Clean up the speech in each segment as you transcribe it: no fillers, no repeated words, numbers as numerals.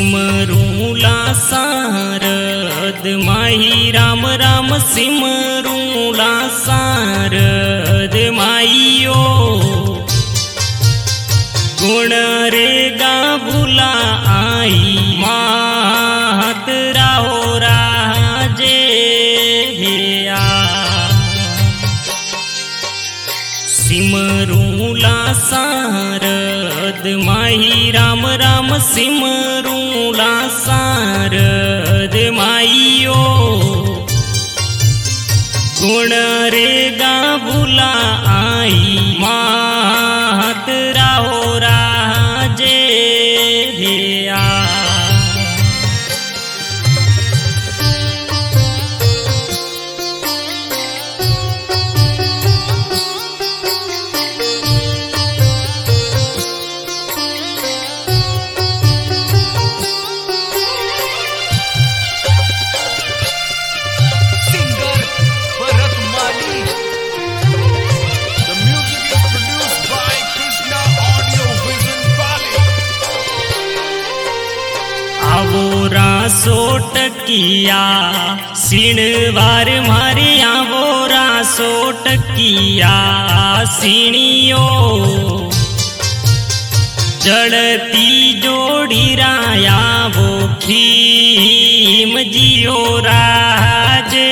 सिमरूला सारद माही राम राम सिमरूला सारद माईयो गुण रे गाबुला आई मात राहो राजे हेया सिमरूला सारद माही राम राम सिमरूला सारद माईयो गुण रे गाबुला आई मात राहो राजे हेया सोटकिया सीणवार मारे आवोरा सोटकिया सीणियो जड़ती जोड़ी राया वो खीम जियो राजे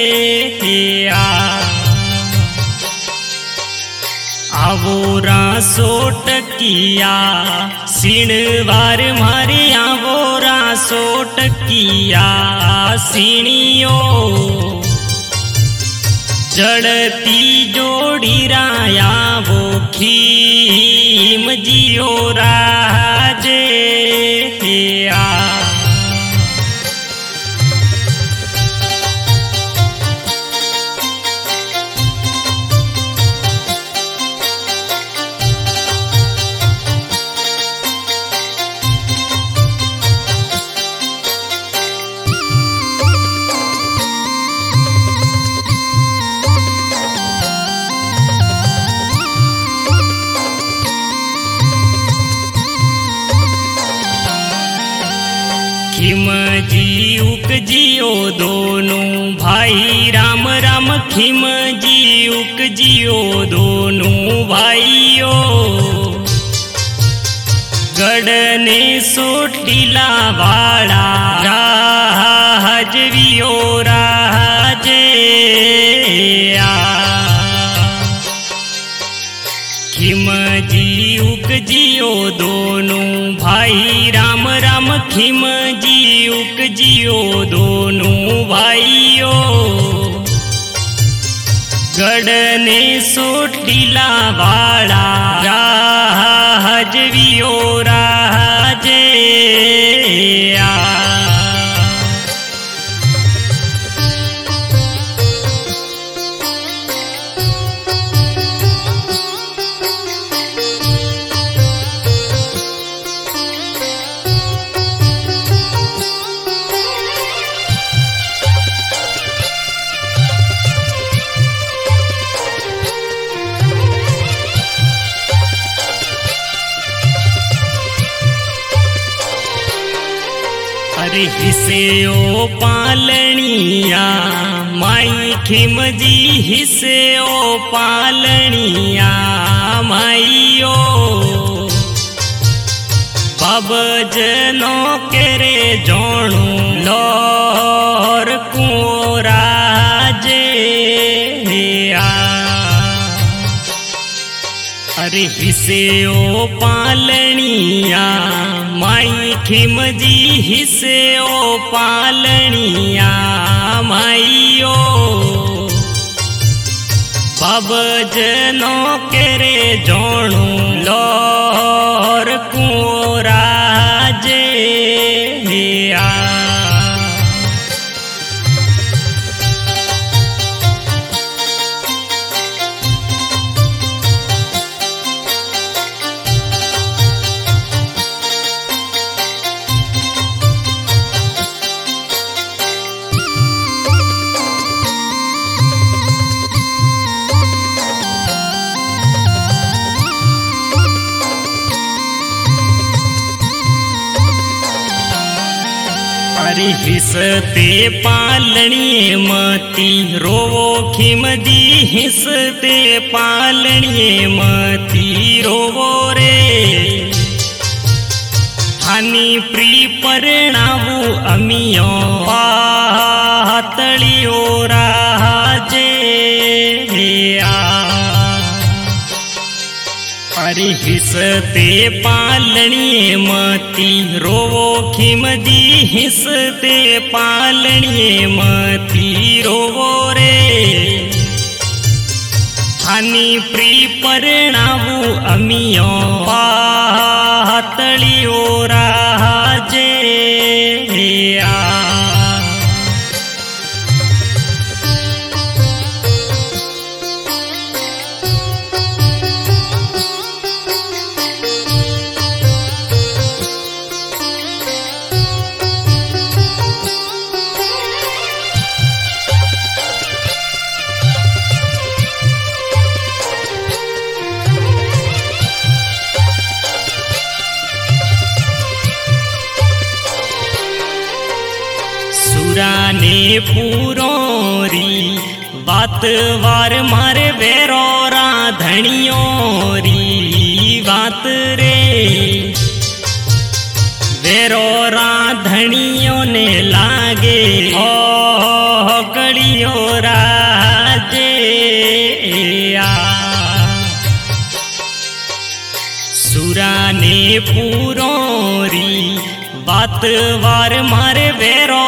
आवोरा सोटकिया सीणवार मारे आवोरा सोटकिया सीणियो जड़ती जोड़ी राया वो खीम जियो राजे हेया खिम जी उक जियो दोनों भाई राम राम खिम जी उक जियो दोनों भाइयों गढ़ने सोटीला वाड़ा राजवियो राजे खिम जी उक जियो दोनों भाई राम राम खिम जी उक जियो दोनों भाइयों गढ़ने सोटीला वाड़ा राजवियो राजे अरे हिसे ओ पालनिया माई खिम जी हिसे ओ पालनिया माईयो बाबजनो केरे जोणू लोर कुराजे अरे हिसे ओ पालनिया माई खिम जी हिसे ओ पालनिया माईयो बाबजनो केरे जोणू लोर कुराजे हेया अरे हिसते पालणिये मती रोवो खिमदी हिसते पालणिये मती रोवो रे हानी प्री परणावू अमियो पातळियो राजे अरे हिसते पालणिये मती रोवो खिमदी हिसते पालणिये मती रोवो रे हानी प्री परणावू अमियो पातळियो राजे सुराने पूरोरी बात वार मारे वेरो राधणियोरी बात रे वेरो राधणियों ने लागे ओ कड़ियो राजे सुराने पूरोरी बात वार मारे वेरो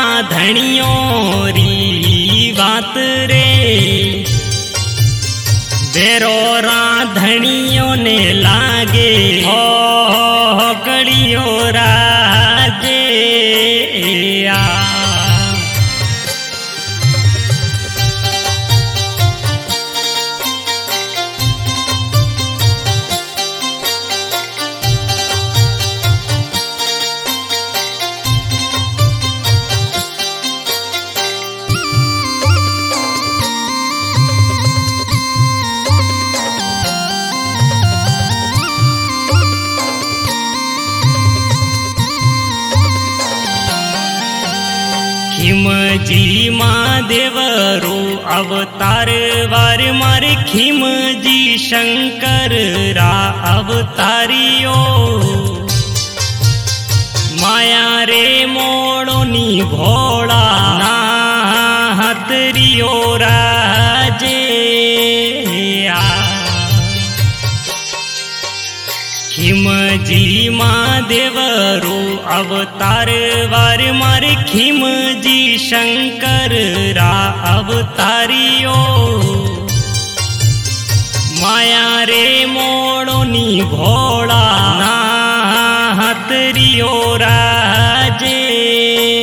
राधणियोरी बात रे वेरो राधणियों ने लागे ओ कड़ियो राजे खिमजी महादेवरो अवतार वार मारे खिमजी शंकर रा अवतारियो माया रे मोड़ोनी भोला नाहतरियो राजे खिमजी महादेवरो अवतार वार मारे खिमजी शंकर रा अवतारियो माया रे मोड़ोनी भोला नाहतरियो राजे